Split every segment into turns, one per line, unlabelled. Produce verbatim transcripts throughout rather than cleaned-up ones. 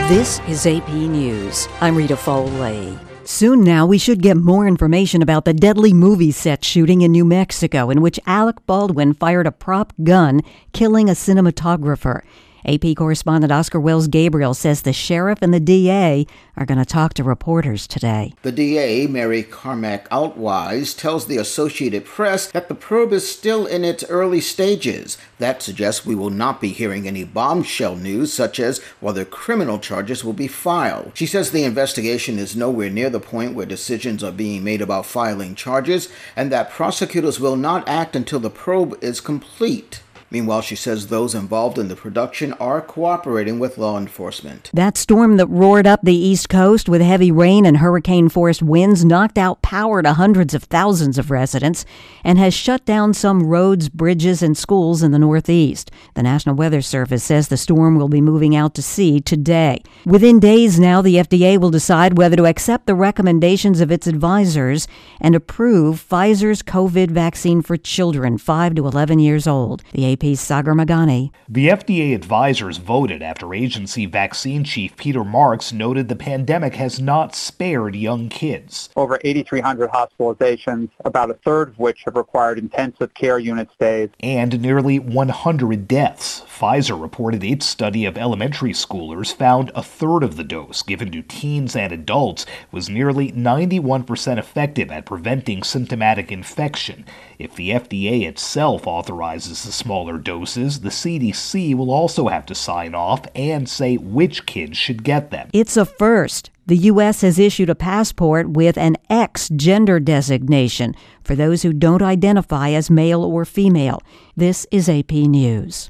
This is A P News. I'm Rita Foley. Soon now, we should get more information about the deadly movie set shooting in New Mexico, in which Alec Baldwin fired a prop gun, killing a cinematographer. A P correspondent Oscar Wells Gabriel says the sheriff and the D A are going to talk to reporters today.
The D A, Mary Carmack Outwise, tells the Associated Press that the probe is still in its early stages. That suggests we will not be hearing any bombshell news, such as whether criminal charges will be filed. She says the investigation is nowhere near the point where decisions are being made about filing charges, and that prosecutors will not act until the probe is complete. Meanwhile, she says those involved in the production are cooperating with law enforcement.
That storm that roared up the East Coast with heavy rain and hurricane-force winds knocked out power to hundreds of thousands of residents and has shut down some roads, bridges, and schools in the Northeast. The National Weather Service says the storm will be moving out to sea today. Within days now, the F D A will decide whether to accept the recommendations of its advisors and approve Pfizer's COVID vaccine for children five to eleven years old. The A P Sagar Magani.
The F D A advisors voted after agency vaccine chief Peter Marks noted the pandemic has not spared young kids.
Over eighty-three hundred hospitalizations, about a third of which have required intensive care unit stays.
And nearly one hundred deaths. Pfizer reported its study of elementary schoolers found a third of the dose given to teens and adults was nearly ninety-one percent effective at preventing symptomatic infection. If the F D A itself authorizes the smaller doses, the C D C will also have to sign off and say which kids should get them.
It's a first. The U S has issued a passport with an X gender designation for those who don't identify as male or female. This is A P News.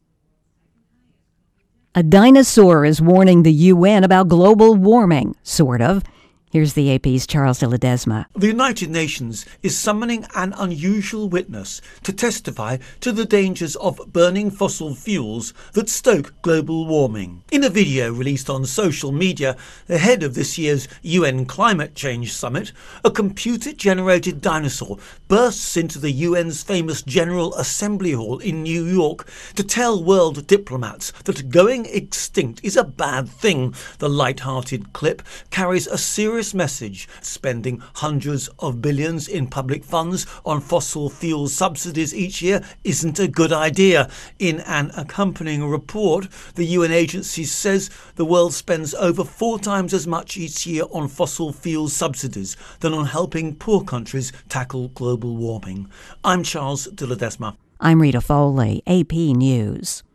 A dinosaur is warning the U N about global warming, sort of. Here's the A P's Charles de Ledesma.
The United Nations is summoning an unusual witness to testify to the dangers of burning fossil fuels that stoke global warming. In a video released on social media ahead of this year's U N Climate Change Summit, a computer-generated dinosaur bursts into the U N's famous General Assembly Hall in New York to tell world diplomats that going extinct is a bad thing. The light-hearted clip carries a serious message. Spending hundreds of billions in public funds on fossil fuel subsidies each year isn't a good idea. In an accompanying report, the U N agency says the world spends over four times as much each year on fossil fuel subsidies than on helping poor countries tackle global warming. I'm Charles de Ledesma.
I'm Rita Foley, A P News.